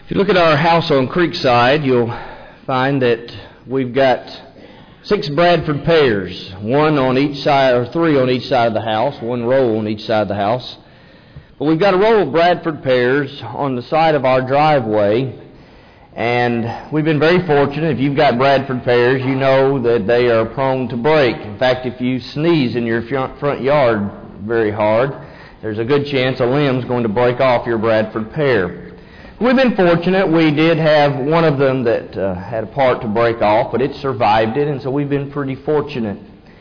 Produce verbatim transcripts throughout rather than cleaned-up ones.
If you look at our house on Creekside, you'll find that we've got six Bradford pears, one on each side, or three on each side of the house, one row on each side of the house. But we've got a row of Bradford pears on the side of our driveway, and we've been very fortunate. If you've got Bradford pears, you know that they are prone to break. In fact, if you sneeze in your front yard very hard, there's a good chance a limb's going to break off your Bradford pear. We've been fortunate. We did have one of them that uh, had a part to break off, but it survived it, and so we've been pretty fortunate.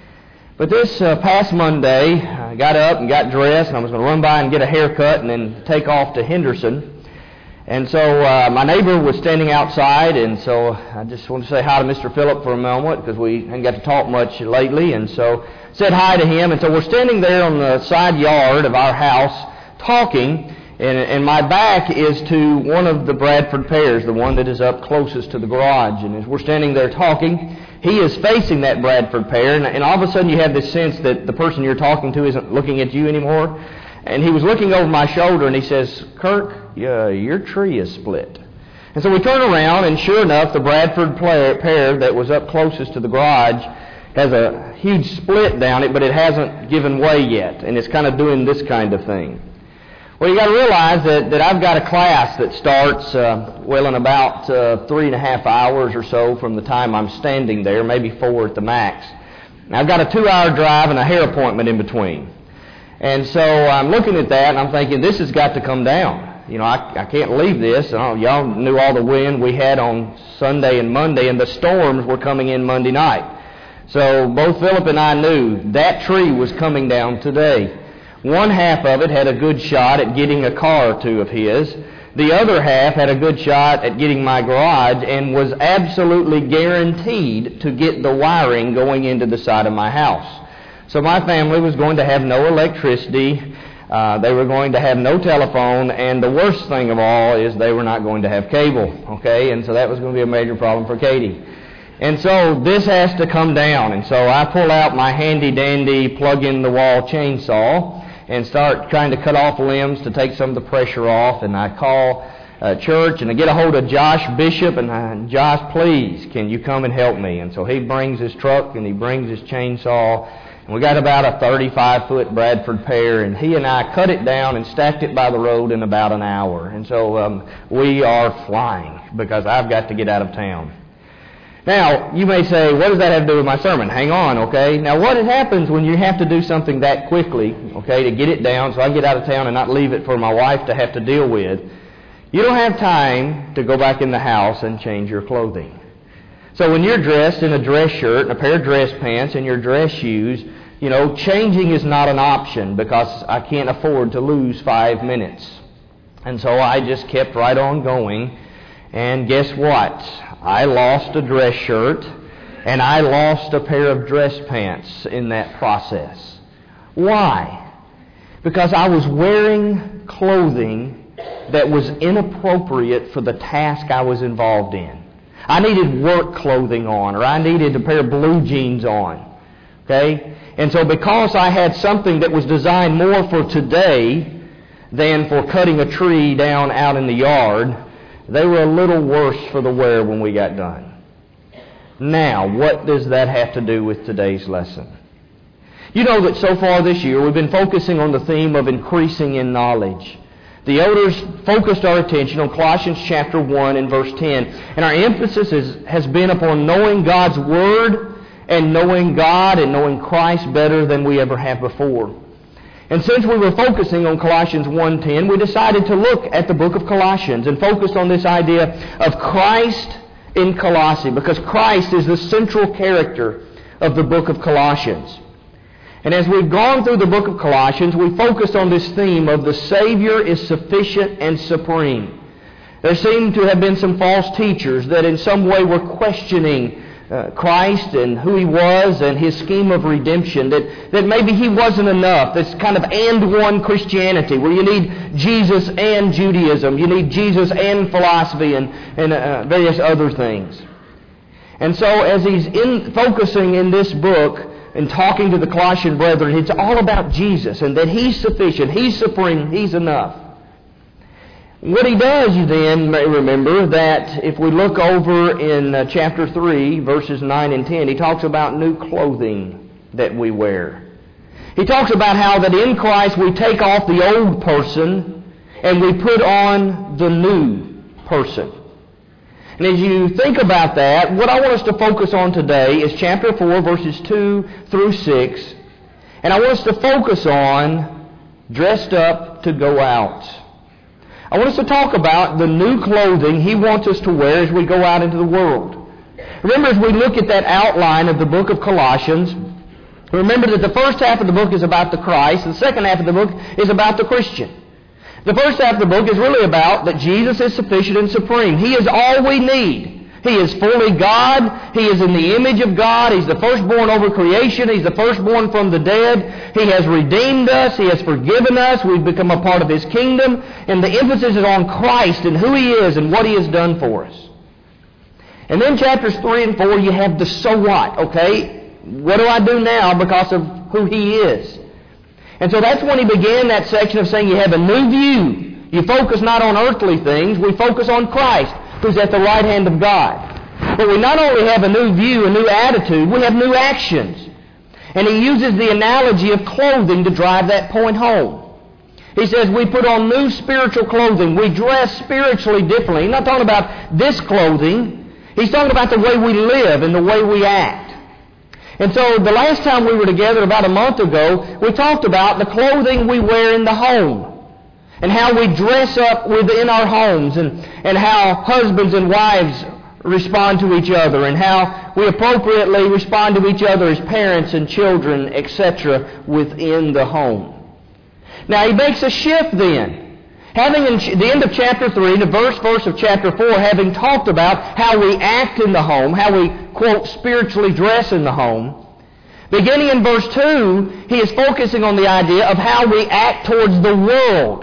But this uh, past Monday, I got up and got dressed, and I was going to run by and get a haircut and then take off to Henderson. And so uh, my neighbor was standing outside, and so I just want to say hi to Mister Phillip for a moment because we haven't got to talk much lately, and so said hi to him. And so we're standing there on the side yard of our house talking, and, and my back is to one of the Bradford pears, the one that is up closest to the garage. And as we're standing there talking, he is facing that Bradford pear, and, and all of a sudden you have this sense that the person you're talking to isn't looking at you anymore. And he was looking over my shoulder, and he says, "Kirk, uh, your tree is split." And so we turn around, and sure enough, the Bradford pear that was up closest to the garage has a huge split down it, but it hasn't given way yet, and it's kind of doing this kind of thing. Well, you got to realize that, that I've got a class that starts, uh, well, in about uh, three and a half hours or so from the time I'm standing there, maybe four at the max. And I've got a two-hour drive and a hair appointment in between. And so I'm looking at that, and I'm thinking, this has got to come down. You know, I, I can't leave this. Oh, y'all knew all the wind we had on Sunday and Monday, and the storms were coming in Monday night. So both Philip and I knew that tree was coming down today. One half of it had a good shot at getting a car or two of his. The other half had a good shot at getting my garage and was absolutely guaranteed to get the wiring going into the side of my house. So my family was going to have no electricity, uh, they were going to have no telephone, and the worst thing of all is they were not going to have cable, okay? And so that was going to be a major problem for Katie. And so this has to come down, and so I pull out my handy-dandy plug-in-the-wall chainsaw and start trying to cut off limbs to take some of the pressure off, and I call uh, church, and I get a hold of Josh Bishop, and I, Josh, please, can you come and help me? And so he brings his truck, and he brings his chainsaw. We got about a thirty-five foot Bradford pear, and he and I cut it down and stacked it by the road in about an hour. And so um, we are flying because I've got to get out of town. Now, you may say, what does that have to do with my sermon? Hang on, okay? Now, what happens when you have to do something that quickly, okay, to get it down so I can get out of town and not leave it for my wife to have to deal with? You don't have time to go back in the house and change your clothing. So when you're dressed in a dress shirt and a pair of dress pants and your dress shoes, you know, changing is not an option because I can't afford to lose five minutes. And so I just kept right on going. And guess what? I lost a dress shirt and I lost a pair of dress pants in that process. Why? Because I was wearing clothing that was inappropriate for the task I was involved in. I needed work clothing on, or I needed a pair of blue jeans on. Okay? And so because I had something that was designed more for today than for cutting a tree down out in the yard, they were a little worse for the wear when we got done. Now, what does that have to do with today's lesson? You know that so far this year we've been focusing on the theme of increasing in knowledge. The elders focused our attention on Colossians chapter one and verse ten. And our emphasis is, has been upon knowing God's Word and knowing God and knowing Christ better than we ever have before. And since we were focusing on Colossians one ten, we decided to look at the book of Colossians and focus on this idea of Christ in Colossae, because Christ is the central character of the book of Colossians. And as we've gone through the book of Colossians, we focused on this theme of the Savior is sufficient and supreme. There seemed to have been some false teachers that in some way were questioning uh, Christ and who He was and His scheme of redemption, that, that maybe He wasn't enough. This kind of and one Christianity where you need Jesus and Judaism, you need Jesus and philosophy and, and uh, various other things. And so as he's in, focusing in this book and talking to the Colossian brethren, it's all about Jesus and that He's sufficient, He's supreme, He's enough. What he does, you then may remember that if we look over in uh, chapter three, verses nine and ten, he talks about new clothing that we wear. He talks about how that in Christ we take off the old person and we put on the new person. And as you think about that, what I want us to focus on today is chapter four, verses two through six. And I want us to focus on dressed up to go out. I want us to talk about the new clothing he wants us to wear as we go out into the world. Remember, as we look at that outline of the book of Colossians, remember that the first half of the book is about the Christ, and the second half of the book is about the Christian. The first half of the book is really about that Jesus is sufficient and supreme. He is all we need. He is fully God. He is in the image of God. He's the firstborn over creation. He's the firstborn from the dead. He has redeemed us. He has forgiven us. We've become a part of His kingdom. And the emphasis is on Christ and who He is and what He has done for us. And then chapters three and four, you have the so what, okay? What do I do now because of who He is? And so that's when he began that section of saying you have a new view. You focus not on earthly things. We focus on Christ, who's at the right hand of God. But we not only have a new view, a new attitude, we have new actions. And he uses the analogy of clothing to drive that point home. He says we put on new spiritual clothing. We dress spiritually differently. He's not talking about this clothing. He's talking about the way we live and the way we act. And so the last time we were together, about a month ago, we talked about the clothing we wear in the home and how we dress up within our homes and, and how husbands and wives respond to each other and how we appropriately respond to each other as parents and children, et cetera, within the home. Now he makes a shift then. Having in the end of chapter three, the verse verse of chapter four, having talked about how we act in the home, how we, quote, spiritually dress in the home, beginning in verse two, he is focusing on the idea of how we act towards the world.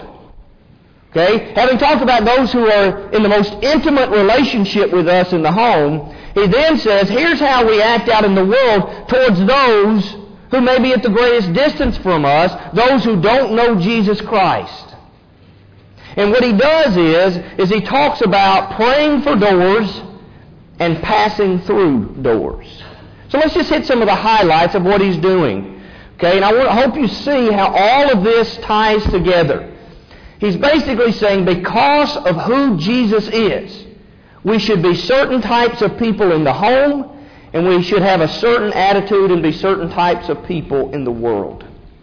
Okay? Having talked about those who are in the most intimate relationship with us in the home, he then says, here's how we act out in the world towards those who may be at the greatest distance from us, those who don't know Jesus Christ. And what he does is, is he talks about praying for doors and passing through doors. So let's just hit some of the highlights of what he's doing. Okay, and I, want, I hope you see how all of this ties together. He's basically saying because of who Jesus is, we should be certain types of people in the home, and we should have a certain attitude and be certain types of people in the world.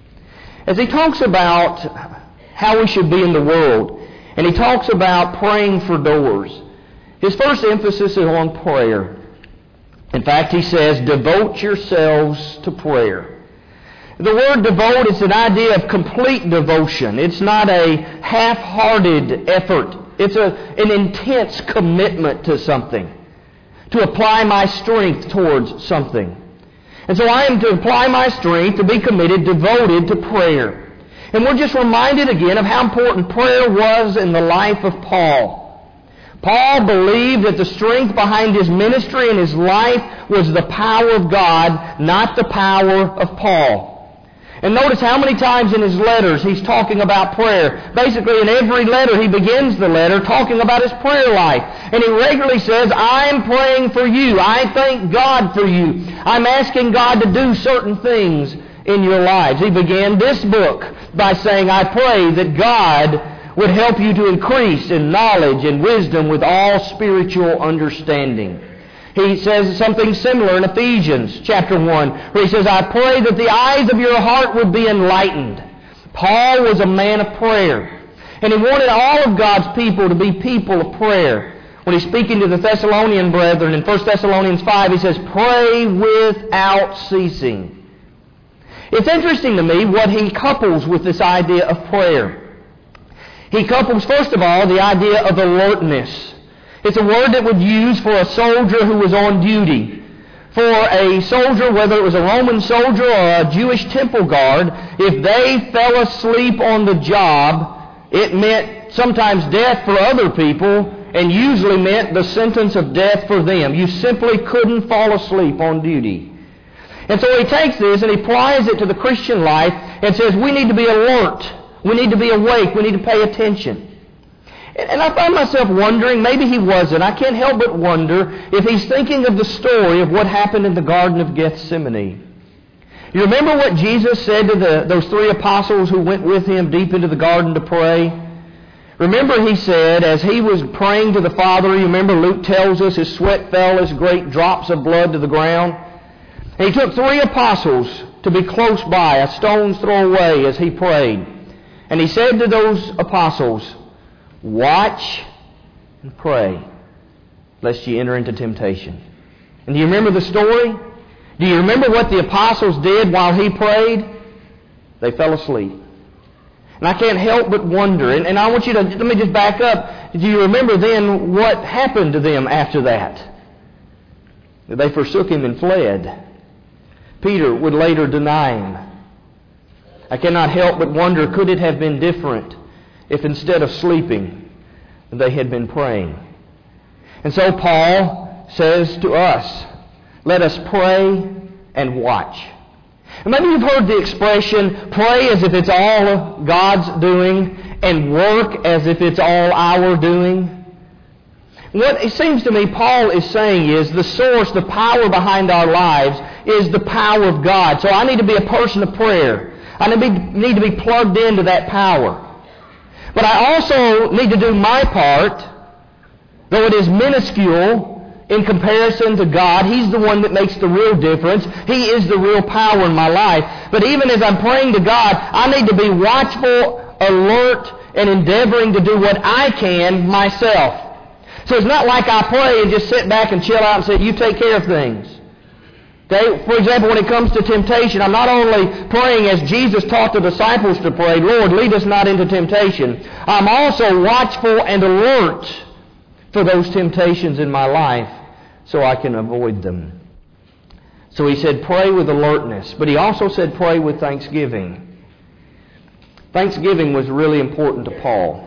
As he talks about how we should be in the world, and he talks about praying for doors, his first emphasis is on prayer. In fact, he says, devote yourselves to prayer. The word devote is an idea of complete devotion. It's not a half-hearted effort. It's a, an intense commitment to something, to apply my strength towards something. And so I am to apply my strength, to be committed, devoted to prayer. And we're just reminded again of how important prayer was in the life of Paul. Paul believed that the strength behind his ministry and his life was the power of God, not the power of Paul. And notice how many times in his letters he's talking about prayer. Basically in every letter he begins the letter talking about his prayer life. And he regularly says, I'm praying for you. I thank God for you. I'm asking God to do certain things in your lives. He began this book by saying, I pray that God would help you to increase in knowledge and wisdom with all spiritual understanding. He says something similar in Ephesians chapter one, where he says, I pray that the eyes of your heart would be enlightened. Paul was a man of prayer, and he wanted all of God's people to be people of prayer. When he's speaking to the Thessalonian brethren in First Thessalonians five, he says, pray without ceasing. It's interesting to me what he couples with this idea of prayer. He couples, first of all, the idea of alertness. It's a word that would use for a soldier who was on duty. For a soldier, whether it was a Roman soldier or a Jewish temple guard, if they fell asleep on the job, it meant sometimes death for other people, and usually meant the sentence of death for them. You simply couldn't fall asleep on duty. And so he takes this and he applies it to the Christian life and says we need to be alert. We need to be awake. We need to pay attention. And I find myself wondering, maybe he wasn't. I can't help but wonder if he's thinking of the story of what happened in the Garden of Gethsemane. You remember what Jesus said to the, those three apostles who went with him deep into the garden to pray? Remember, he said, as he was praying to the Father, you remember Luke tells us his sweat fell as great drops of blood to the ground. And he took three apostles to be close by, a stone's throw away, as he prayed. And he said to those apostles, watch and pray, lest ye enter into temptation. And do you remember the story? Do you remember what the apostles did while he prayed? They fell asleep. And I can't help but wonder, and, and I want you to, let me just back up. Do you remember then what happened to them after that? They forsook him and fled. Peter would later deny him. I cannot help but wonder, could it have been different if instead of sleeping, they had been praying? And so Paul says to us, let us pray and watch. And maybe you've heard the expression, pray as if it's all God's doing, and work as if it's all our doing. What it seems to me Paul is saying is the source, the power behind our lives is the power of God. So I need to be a person of prayer. I need to be, need to be plugged into that power. But I also need to do my part, though it is minuscule in comparison to God. He's the one that makes the real difference. He is the real power in my life. But even as I'm praying to God, I need to be watchful, alert, and endeavoring to do what I can myself. So it's not like I pray and just sit back and chill out and say, you take care of things. Okay? For example, when it comes to temptation, I'm not only praying as Jesus taught the disciples to pray, Lord, lead us not into temptation. I'm also watchful and alert for those temptations in my life so I can avoid them. So he said, pray with alertness. But he also said, pray with thanksgiving. Thanksgiving was really important to Paul.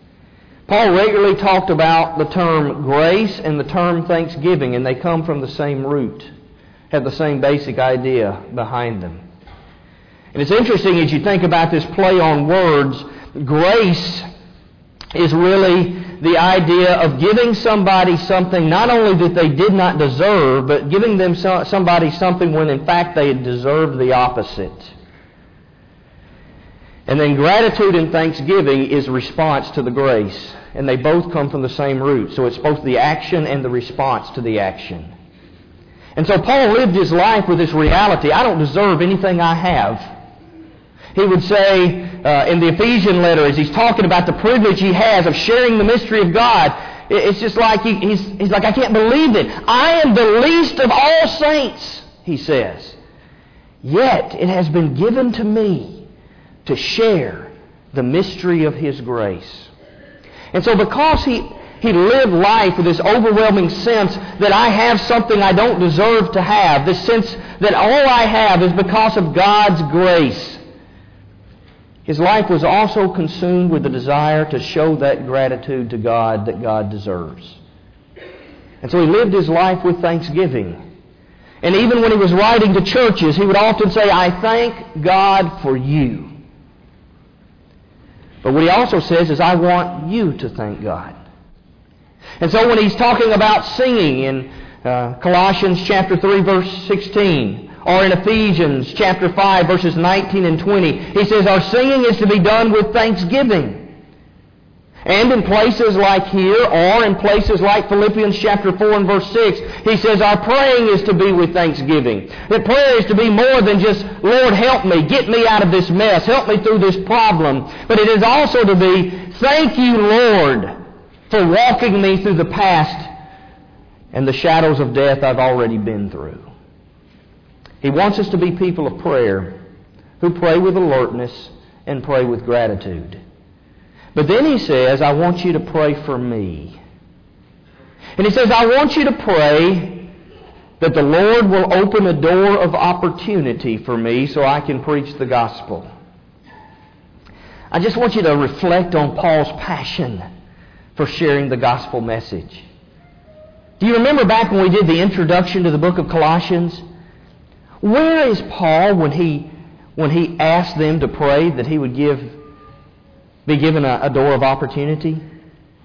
Paul regularly talked about the term grace and the term thanksgiving, and they come from the same root, have the same basic idea behind them. And it's interesting as you think about this play on words, grace is really the idea of giving somebody something not only that they did not deserve, but giving them so, somebody something when in fact they had deserved the opposite. And then gratitude and thanksgiving is response to the grace. And they both come from the same root. So it's both the action and the response to the action. And so Paul lived his life with this reality. I don't deserve anything I have. He would say uh, in the Ephesian letter, as he's talking about the privilege he has of sharing the mystery of God, it's just like he, he's, he's like, I can't believe it. I am the least of all saints, he says. Yet it has been given to me to share the mystery of his grace. And so because he, he lived life with this overwhelming sense that I have something I don't deserve to have, this sense that all I have is because of God's grace, his life was also consumed with the desire to show that gratitude to God that God deserves. And so he lived his life with thanksgiving. And even when he was writing to churches, he would often say, I thank God for you. But what he also says is, I want you to thank God. And so when he's talking about singing in uh, Colossians chapter three, verse sixteen, or in Ephesians chapter five, verses nineteen and twenty, he says our singing is to be done with thanksgiving. And in places like here, or in places like Philippians chapter four and verse six, he says our praying is to be with thanksgiving. That prayer is to be more than just, Lord, help me, get me out of this mess, help me through this problem. But it is also to be, thank you, Lord, for walking me through the past and the shadows of death I've already been through. He wants us to be people of prayer who pray with alertness and pray with gratitude. But then he says, I want you to pray for me. And he says, I want you to pray that the Lord will open a door of opportunity for me so I can preach the gospel. I just want you to reflect on Paul's passion for sharing the gospel message. Do you remember back when we did the introduction to the book of Colossians? Where is Paul when he when he asked them to pray that he would give be given a, a door of opportunity?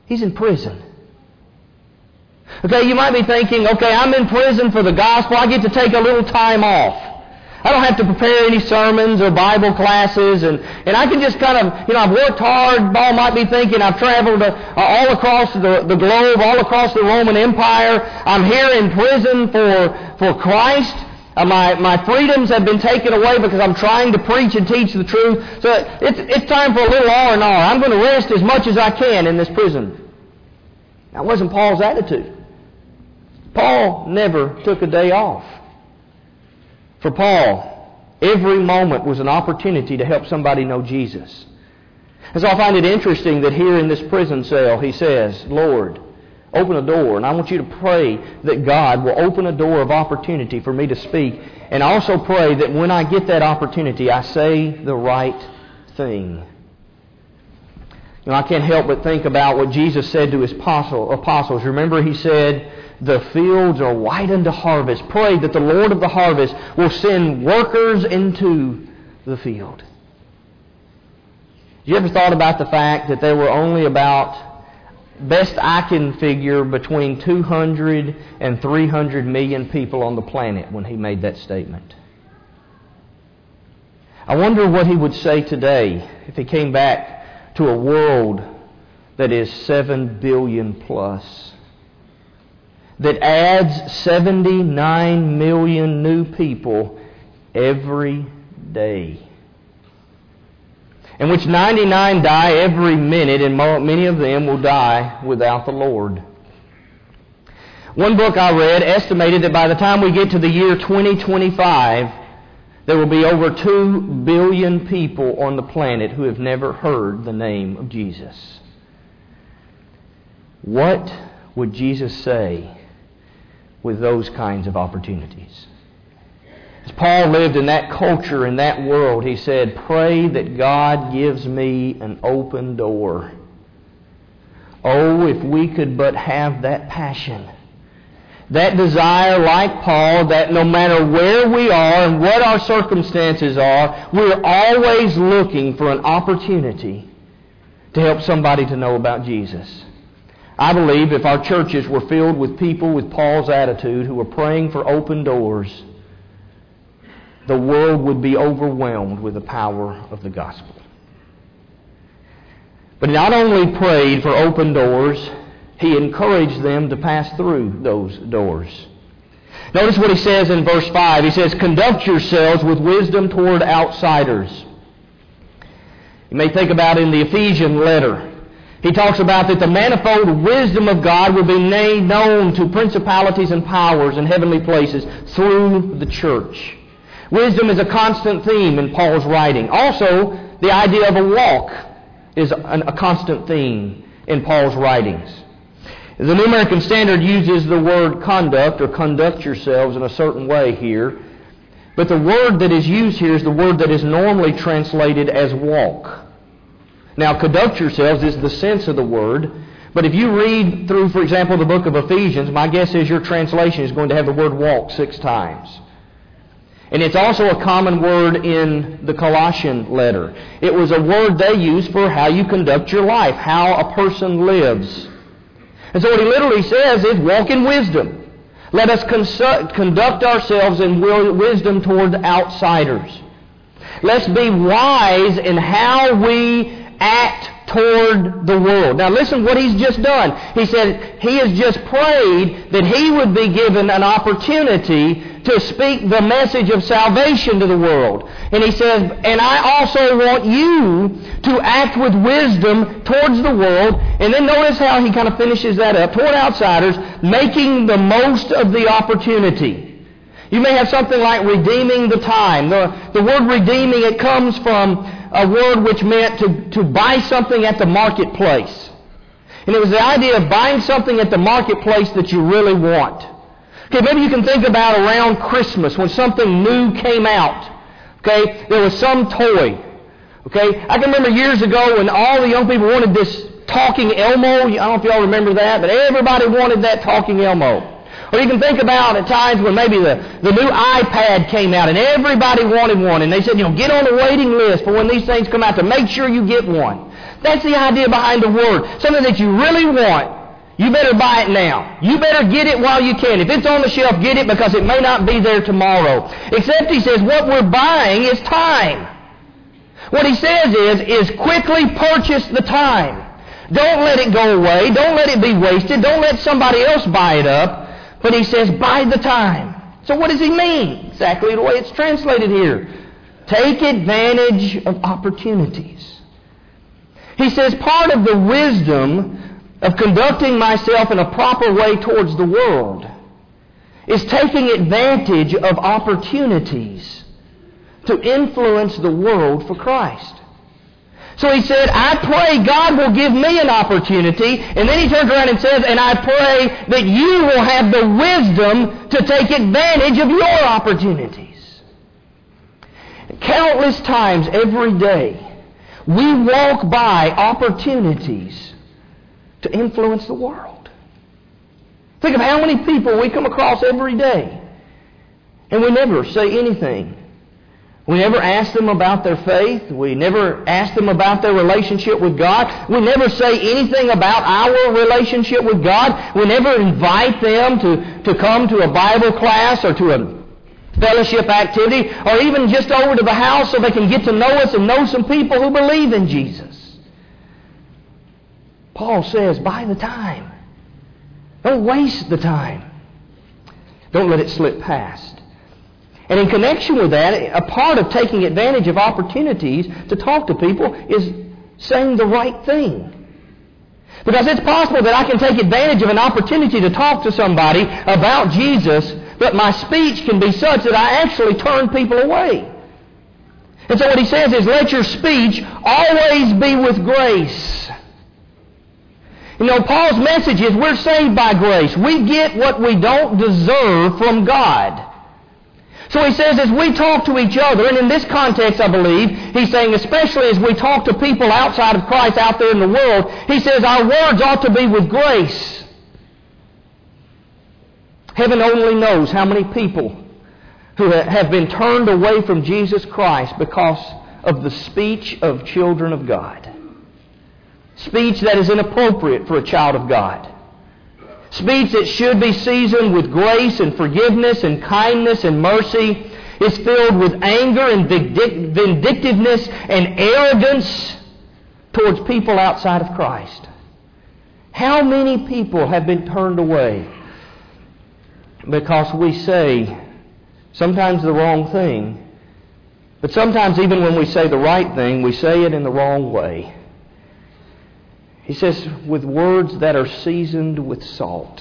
He's in prison. Okay, you might be thinking, okay, I'm in prison for the gospel. I get to take a little time off. I don't have to prepare any sermons or Bible classes, and, and I can just kind of, you know, I've worked hard. Paul might be thinking, I've traveled uh, all across the, the globe, all across the Roman Empire. I'm here in prison for, for Christ. Uh, my, my freedoms have been taken away because I'm trying to preach and teach the truth. So it's, it's time for a little R and R. I'm going to rest as much as I can in this prison. That wasn't Paul's attitude. Paul never took a day off. For Paul, every moment was an opportunity to help somebody know Jesus. And so I find it interesting that here in this prison cell he says, Lord, open a door. And I want you to pray that God will open a door of opportunity for me to speak. And I also pray that when I get that opportunity, I say the right thing. You know, I can't help but think about what Jesus said to his apostle, apostles. Remember, he said, the fields are white unto harvest. Pray that the Lord of the harvest will send workers into the field. You ever thought about the fact that there were only about, best I can figure, between two hundred and three hundred million people on the planet when he made that statement? I wonder what he would say today if he came back to a world that is seven billion plus, that adds seventy-nine million new people every day, in which ninety-nine die every minute, and many of them will die without the Lord. One book I read estimated that by the time we get to the year twenty twenty-five, there will be over two billion people on the planet who have never heard the name of Jesus. What would Jesus say with those kinds of opportunities? As Paul lived in that culture, in that world, he said, pray that God gives me an open door. Oh, if we could but have that passion, that desire like Paul, that no matter where we are and what our circumstances are, we're always looking for an opportunity to help somebody to know about Jesus. I believe if our churches were filled with people with Paul's attitude who were praying for open doors, the world would be overwhelmed with the power of the gospel. But he not only prayed for open doors, he encouraged them to pass through those doors. Notice what he says in verse five. He says, conduct yourselves with wisdom toward outsiders. You may think about in the Ephesian letter, he talks about that the manifold wisdom of God will be made known to principalities and powers in heavenly places through the church. Wisdom is a constant theme in Paul's writing. Also, the idea of a walk is a constant theme in Paul's writings. The New American Standard uses the word conduct or conduct yourselves in a certain way here. But the word that is used here is the word that is normally translated as walk. Now, conduct yourselves is the sense of the word, but if you read through, for example, the book of Ephesians, my guess is your translation is going to have the word walk six times. And it's also a common word in the Colossian letter. It was a word they used for how you conduct your life, how a person lives. And so what he literally says is, walk in wisdom. Let us consu- conduct ourselves in wisdom toward outsiders. Let's be wise in how we act toward the world. Now listen what he's just done. He said he has just prayed that he would be given an opportunity to speak the message of salvation to the world. And he says, and I also want you to act with wisdom towards the world. And then notice how he kind of finishes that up. Toward outsiders, making the most of the opportunity. You may have something like redeeming the time. The, the word redeeming, it comes from a word which meant to, to buy something at the marketplace. And it was the idea of buying something at the marketplace that you really want. Okay, maybe you can think about around Christmas when something new came out. Okay, there was some toy. Okay, I can remember years ago when all the young people wanted this talking Elmo. I don't know if y'all remember that, but everybody wanted that talking Elmo. Or you can think about at times when maybe the, the new iPad came out and everybody wanted one. And they said, you know, get on the waiting list for when these things come out to make sure you get one. Think That's the idea behind the Word. Something that you really want. You better buy it now. You better get it while you can. If it's on the shelf, get it because it may not be there tomorrow. Except he says what we're buying is time. What he says is, is quickly purchase the time. Don't let it go away. Don't let it be wasted. Don't let somebody else buy it up. But he says, buy the time. So what does he mean? Exactly the way it's translated here. Take advantage of opportunities. He says part of the wisdom of conducting myself in a proper way towards the world is taking advantage of opportunities to influence the world for Christ. So he said, I pray God will give me an opportunity. And then he turns around and says, and I pray that you will have the wisdom to take advantage of your opportunities. Countless times every day, we walk by opportunities to influence the world. Think of how many people we come across every day, and we never say anything. We never ask them about their faith. We never ask them about their relationship with God. We never say anything about our relationship with God. We never invite them to, to come to a Bible class or to a fellowship activity or even just over to the house so they can get to know us and know some people who believe in Jesus. Paul says, buy the time. Don't waste the time. Don't let it slip past. And in connection with that, a part of taking advantage of opportunities to talk to people is saying the right thing. Because it's possible that I can take advantage of an opportunity to talk to somebody about Jesus, but my speech can be such that I actually turn people away. And so what he says is, let your speech always be with grace. You know, Paul's message is we're saved by grace. We get what we don't deserve from God. So he says as we talk to each other, and in this context I believe, he's saying especially as we talk to people outside of Christ out there in the world, he says our words ought to be with grace. Heaven only knows how many people who have been turned away from Jesus Christ because of the speech of children of God. Speech that is inappropriate for a child of God. Speech that should be seasoned with grace and forgiveness and kindness and mercy is filled with anger and vindictiveness and arrogance towards people outside of Christ. How many people have been turned away because we say sometimes the wrong thing, but sometimes even when we say the right thing, we say it in the wrong way. He says, with words that are seasoned with salt.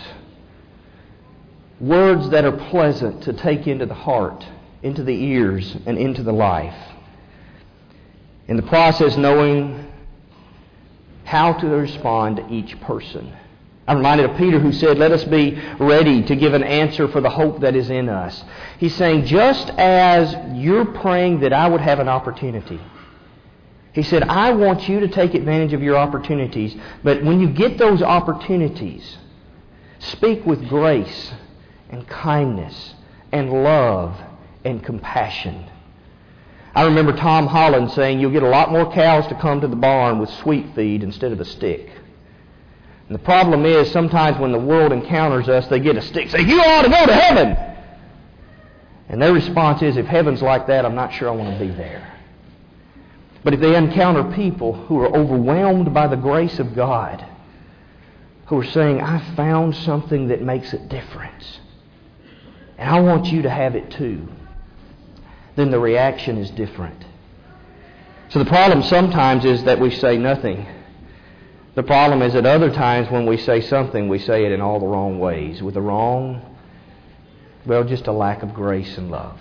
Words that are pleasant to take into the heart, into the ears, and into the life. In the process, knowing how to respond to each person. I'm reminded of Peter who said, let us be ready to give an answer for the hope that is in us. He's saying, just as you're praying that I would have an opportunity, he said, I want you to take advantage of your opportunities, but when you get those opportunities, speak with grace and kindness and love and compassion. I remember Tom Holland saying, you'll get a lot more cows to come to the barn with sweet feed instead of a stick. And the problem is, sometimes when the world encounters us, they get a stick, say, you ought to go to heaven. And their response is, if heaven's like that, I'm not sure I want to be there. But if they encounter people who are overwhelmed by the grace of God, who are saying, I found something that makes a difference, and I want you to have it too, then the reaction is different. So the problem sometimes is that we say nothing. The problem is at other times when we say something, we say it in all the wrong ways, with the wrong, well, just a lack of grace and love.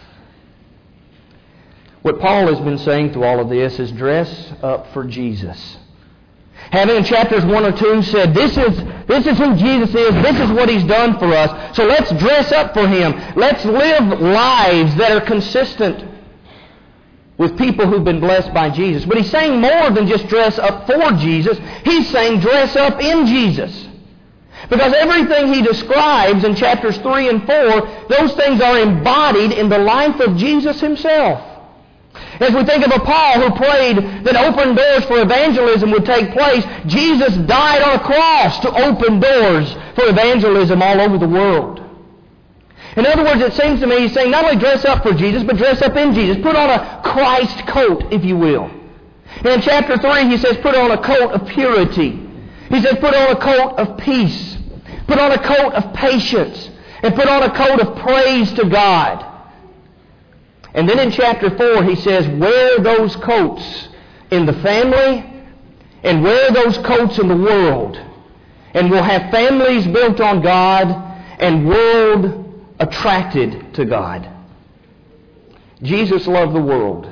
What Paul has been saying through all of this is dress up for Jesus. Having in chapters one or two said, this is, this is who Jesus is, this is what He's done for us, so let's dress up for Him. Let's live lives that are consistent with people who've been blessed by Jesus. But he's saying more than just dress up for Jesus. He's saying dress up in Jesus. Because everything he describes in chapters three and four, those things are embodied in the life of Jesus Himself. As we think of a Paul who prayed that open doors for evangelism would take place, Jesus died on a cross to open doors for evangelism all over the world. In other words, it seems to me he's saying not only dress up for Jesus, but dress up in Jesus. Put on a Christ coat, if you will. And in chapter three, he says, put on a coat of purity. He says, put on a coat of peace. Put on a coat of patience. And put on a coat of praise to God. And then in chapter four, he says, wear those coats in the family and wear those coats in the world. And we'll have families built on God and world attracted to God. Jesus loved the world.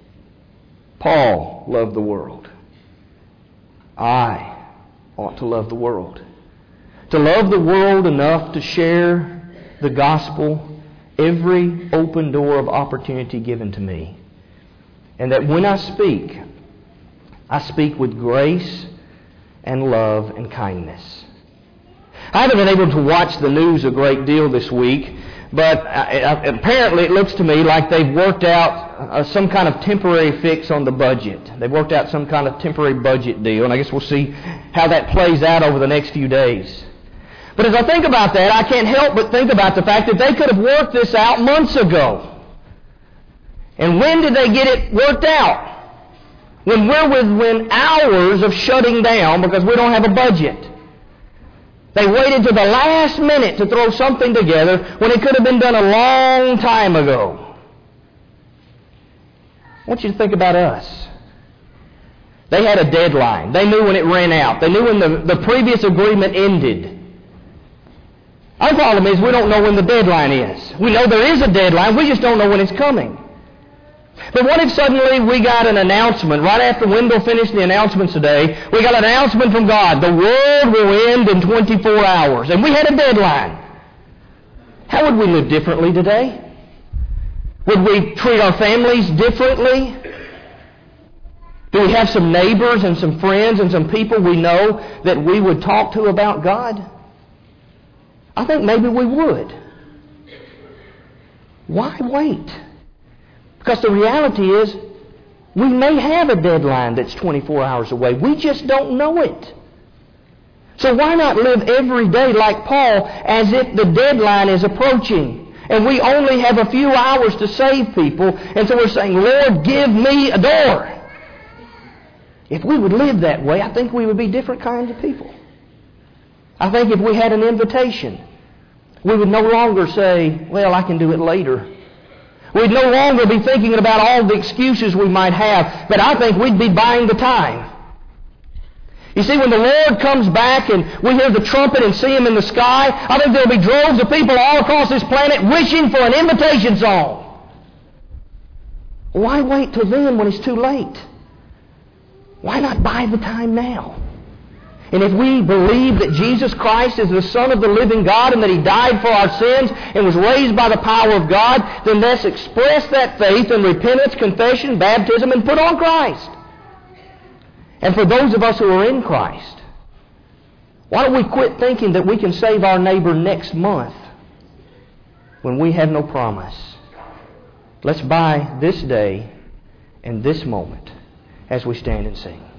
Paul loved the world. I ought to love the world. To love the world enough to share the gospel every open door of opportunity given to me. And that when I speak, I speak with grace and love and kindness. I haven't been able to watch the news a great deal this week, but apparently it looks to me like they've worked out some kind of temporary fix on the budget. They've worked out some kind of temporary budget deal, and I guess we'll see how that plays out over the next few days. But as I think about that, I can't help but think about the fact that they could have worked this out months ago. And when did they get it worked out? When we're within hours of shutting down because we don't have a budget. They waited to the last minute to throw something together when it could have been done a long time ago. I want you to think about us. They had a deadline. They knew when it ran out. They knew when the, the previous agreement ended. Our problem is we don't know when the deadline is. We know there is a deadline, we just don't know when it's coming. But what if suddenly we got an announcement, right after Wendell finished the announcements today, we got an announcement from God, the world will end in twenty-four hours, and we had a deadline. How would we live differently today? Would we treat our families differently? Do we have some neighbors and some friends and some people we know that we would talk to about God? I think maybe we would. Why wait? Because the reality is, we may have a deadline that's twenty-four hours away. We just don't know it. So why not live every day like Paul as if the deadline is approaching and we only have a few hours to save people, and so we're saying, Lord, give me a door. If we would live that way, I think we would be different kinds of people. I think if we had an invitation, we would no longer say, well, I can do it later. We'd no longer be thinking about all the excuses we might have, but I think we'd be buying the time. You see, when the Lord comes back and we hear the trumpet and see Him in the sky, I think there'll be droves of people all across this planet wishing for an invitation song. Why wait till then when it's too late? Why not buy the time now? And if we believe that Jesus Christ is the Son of the living God and that He died for our sins and was raised by the power of God, then let's express that faith in repentance, confession, baptism, and put on Christ. And for those of us who are in Christ, why don't we quit thinking that we can save our neighbor next month when we have no promise? Let's buy this day and this moment as we stand and sing.